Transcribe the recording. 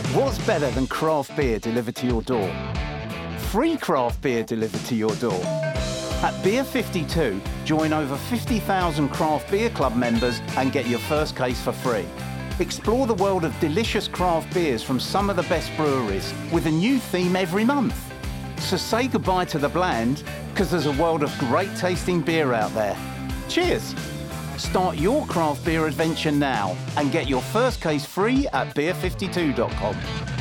What's better than craft beer delivered to your door? Free craft beer delivered to your door. At Beer 52, join over 50,000 craft beer club members and get your first case for free. Explore the world of delicious craft beers from some of the best breweries with a new theme every month. So say goodbye to the bland, because there's a world of great tasting beer out there. Cheers! Start your craft beer adventure now and get your first case free at beer52.com.